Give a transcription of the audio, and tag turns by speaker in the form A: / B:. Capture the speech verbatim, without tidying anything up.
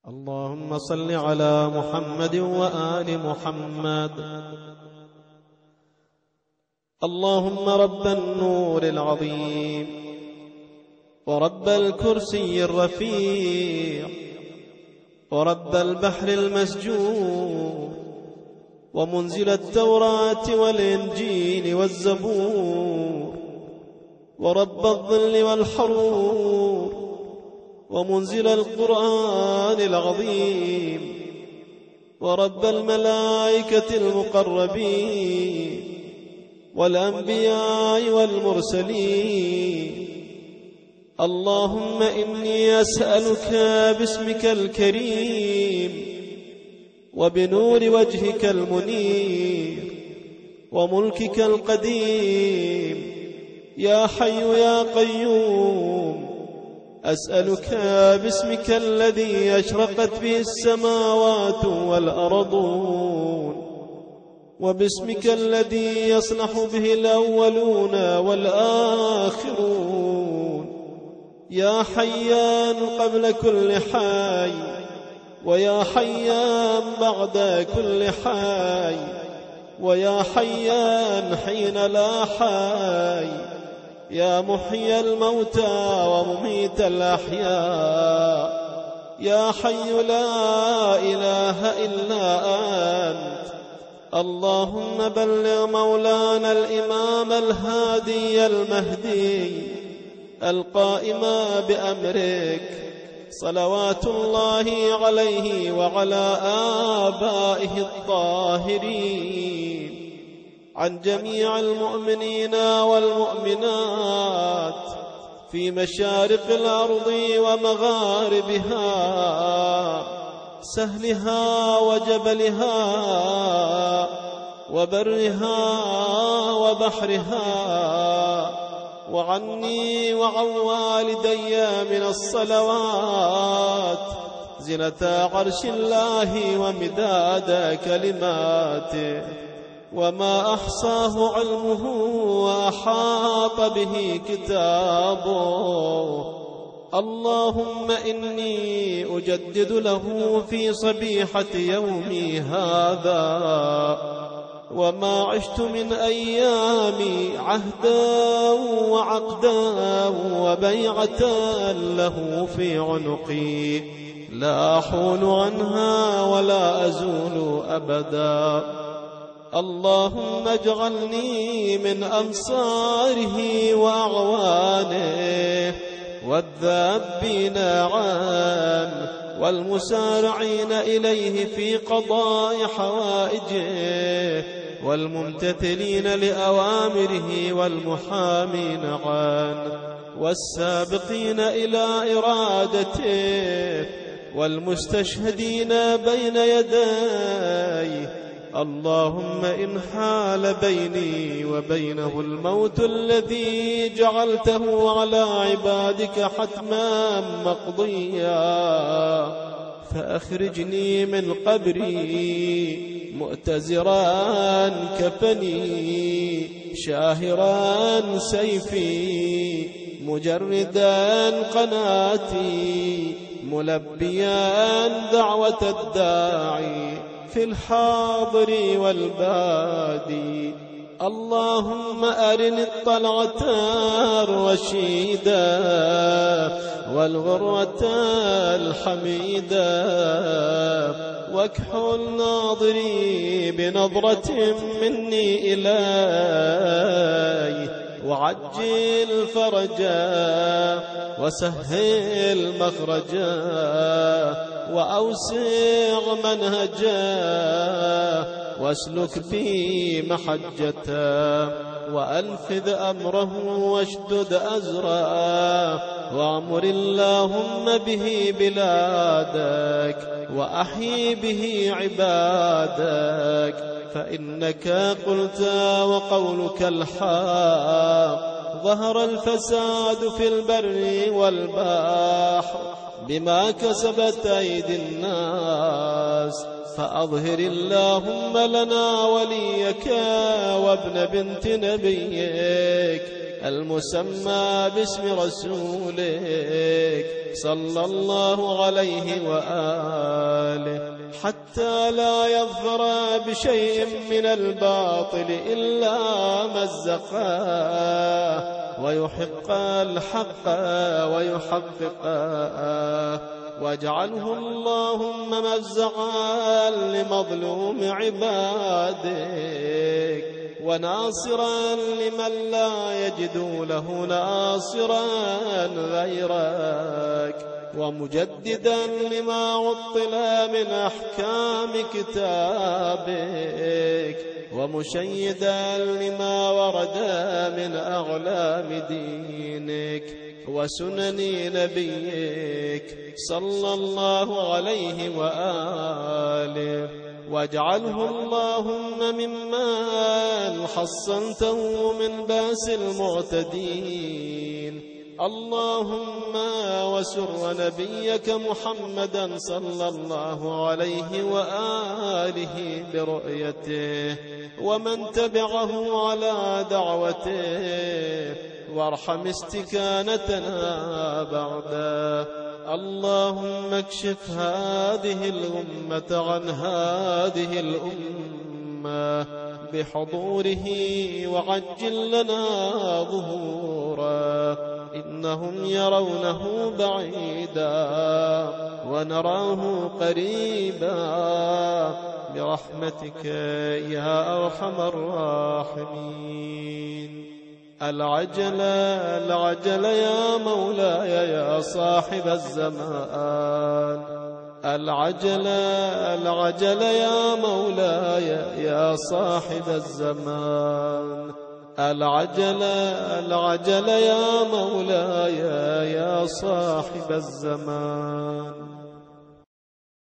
A: اللهم صل على محمد وآل محمد. اللهم رب النور العظيم ورب الكرسي الرفيع ورب البحر المسجور ومنزل التوراة والإنجيل والزبور ورب الظل والحرور ومنزل القرآن العظيم ورب الملائكة المقربين والأنبياء والمرسلين. اللهم إني أسألك باسمك الكريم وبنور وجهك المنير وملكك القديم يا حي يا قيوم، أسألك باسمك الذي أشرقت به السماوات والأرضون وباسمك الذي يصلح به الأولون والآخرون، يا حيان قبل كل حي ويا حيان بعد كل حي ويا حيان حين لا حي، يا محيي الموتى ومميت الأحياء، يا حي لا إله إلا أنت. اللهم بلغ مولانا الإمام الهادي المهدي القائم بأمرك صلوات الله عليه وعلى آبائه الطاهرين عن جميع المؤمنين والمؤمنات في مشارق الأرض ومغاربها، سهلها وجبلها وبرها وبحرها، وعني وعن والدي من الصلوات زنة عرش الله ومداد كلماته وما أحصاه علمه وأحاط به كتابه. اللهم إني أجدد له في صبيحة يومي هذا وما عشت من أيامي عهدا وعقدا وبيعة له في عنقي لا أحول عنها ولا أزول أبدا. اللهم اجعلني من أنصاره وأعوانه والذابين عنه والمسارعين إليه في قضاء حوائجه والممتثلين لأوامره والمحامين عنه والسابقين إلى إرادته والمستشهدين بين يديه. اللهم إن حال بيني وبينه الموت الذي جعلته على عبادك حتما مقضيا فأخرجني من قبري مؤتزرا كفني شاهرا سيفي مجردا قناتي ملبيا دعوة الداعي في الحاضر والبادي. اللهم أرني الطلعة الرشيدة والغرة الحميدة واكحل ناظري بنظرة مني إليه وعجل فرجا وسهل مخرجا وأوسع منهجا واسلك بي محجته وأنفذ أمره واشدد أزره وأمر اللهم به بلادك وأحيي به عبادك فإنك قلت وقولك الحق. ظهر الفساد في البر والبحر بما كسبت أيدي الناس فأظهر اللهم لنا وليك وابن بنت نبيك المسمى باسم رسولك صلى الله عليه وآله، حتى لا يظفر بشيء من الباطل إلا مزقاه، ويحق الحق ويحققه، واجعله اللهم مزقا لمظلوم عبادك، وناصرا لمن لا يجد له ناصرا غيرك، ومجددا لما عطل من أحكام كتابك، ومشيدا لما ورد من أعلام دينك وسنن نبيك صلى الله عليه وآله، واجعله اللهم ممن حصنته من بأس المعتدين. اللهم وسر نبيك محمدا صلى الله عليه وآله برؤيته، ومن تبعه على دعوته، وارحم استكانتنا بعده. اللهم اكشف هذه الأمة عن هذه الأمة بحضوره، وعجل لنا ظهوره، إنهم يرونه بعيدا ونراه قريبا، برحمتك يا أرحم الراحمين. العجل العجل يا مولاي يا صاحب الزمان، العجل العجل يا مولاي يا صاحب الزمان، العجل العجل يا مولاي يا صاحب الزمان.